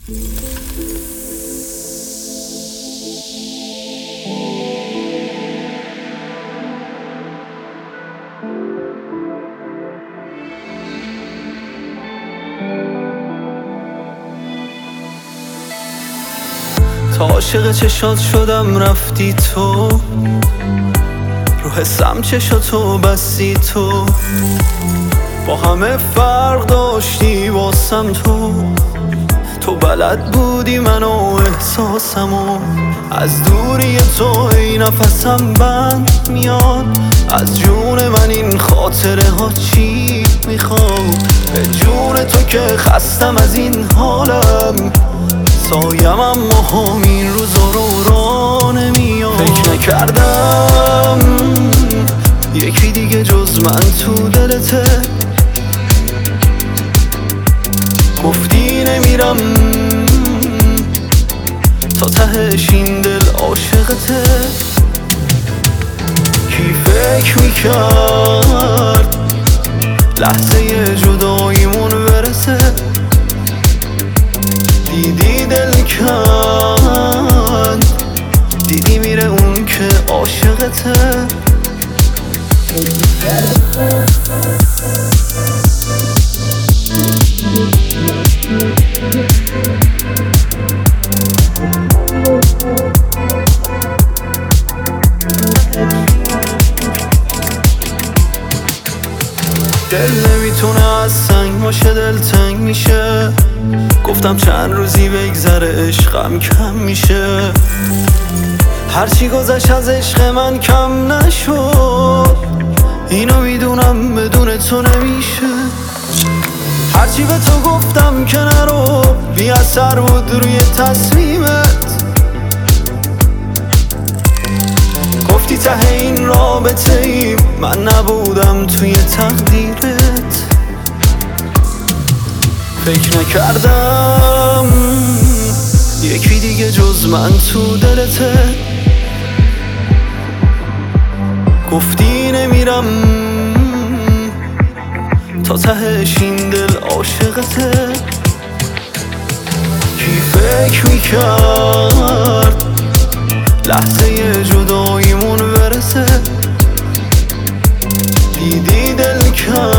تا عاشق چشات شدم رفتی تو، رو حسم چشاتو بستی تو، با همه فرق داشتی واسم تو بلد بودی منو احساسمو، از دوری تو ای نفسم بند میاد، از جون من این خاطره ها چی میخواد، به جون تو که خستم از این حالم، سایم اما همین روزا رو را نمیاد. فکر نکردم یکی دیگه جز من تو دلته، گفتی نمیرم تا تهش این دل عاشقته. کی فکر میکرد لحظه جداییمون برسه، دیدی دل کن، دیدی میره اون که عاشقته. دل نمیتونه از سنگ باشه، دل تنگ میشه، گفتم چند روزی بگذره عشقم کم میشه، هرچی گذشت از عشق من کم نشد، اینو میدونم بدون تو نمیشه. هرچی به تو گفتم که نرو، بی اثر بود روی تصمیمت، گفتی ته این رابطه ایم، من نبودم توی تقدیرت. فکر نکردم یکی دیگه جز من تو دلته، گفتی نمیرم تا تهش این دل عاشقته. کی فکر میکرد لحظه جداییمون برسه، دیدی دل کن،